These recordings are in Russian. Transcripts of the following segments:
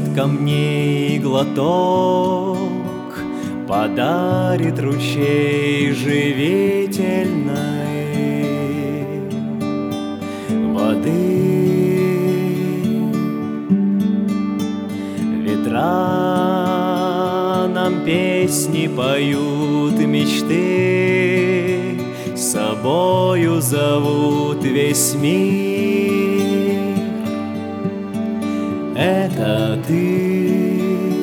Из-под камней глоток подарит ручей живительной воды. Ветра нам песни поют, мечты с собою зовут весь мир. Это ты.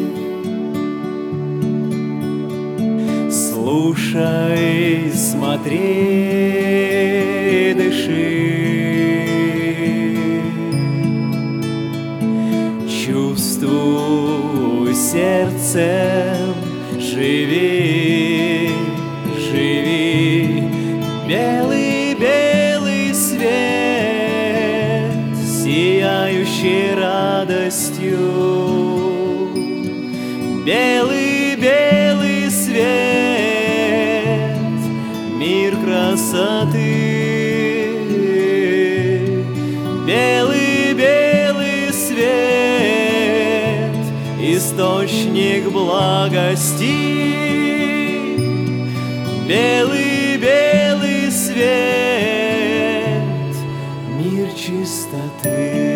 Слушай, смотри, дыши, чувствуй сердцем, живи, живи. Белый-белый свет, сияющий радостью. Белый-белый свет, мир красоты. Белый-белый свет, источник благости. Белый-белый свет, мир чистоты.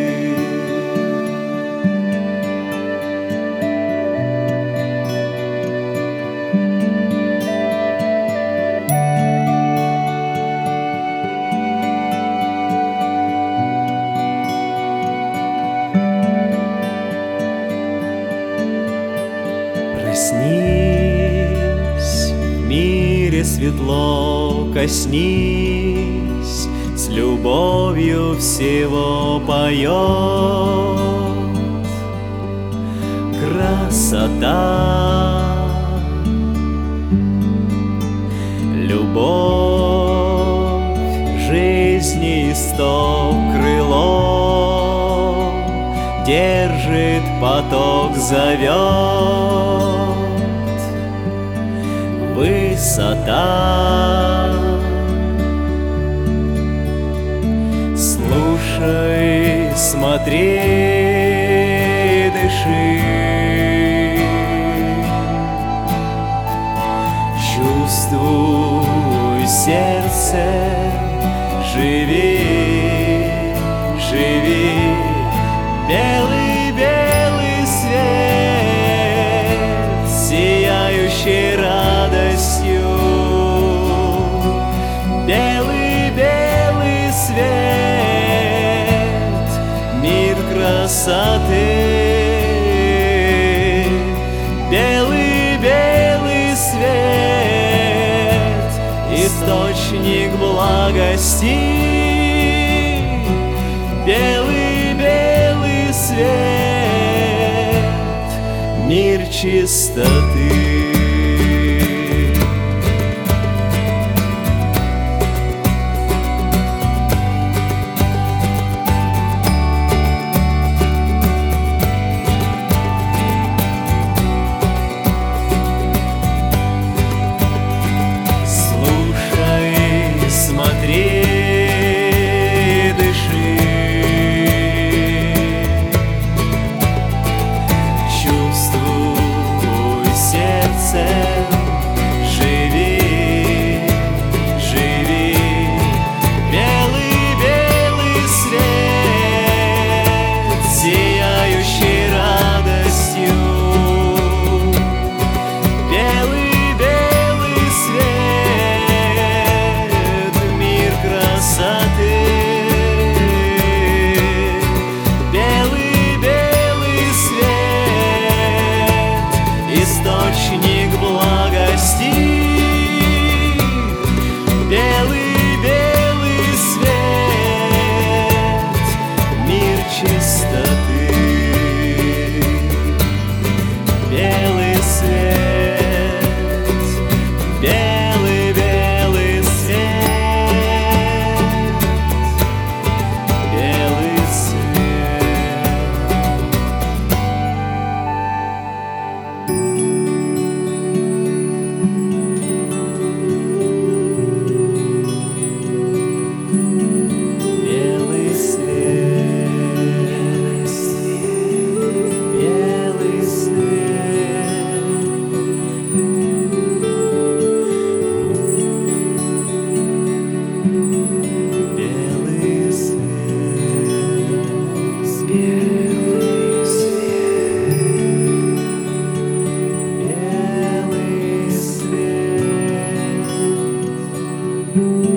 Проснись, в мире светло, коснись, с любовью всего поет. Красота, любовь, жизни исток, крыло держит, поток зовет. Высота, слушай, смотри, дыши, чувствуй сердцем, живи, живи. Белый-белый свет, сияющий радостью. Белый-белый свет, мир красоты. Белый-белый свет, источник благости. Белый-белый свет, мир чистоты. Источник благости. Белый-белый свет, мир чистоты. Белый свет, белый-белый свет, белый свет. свет.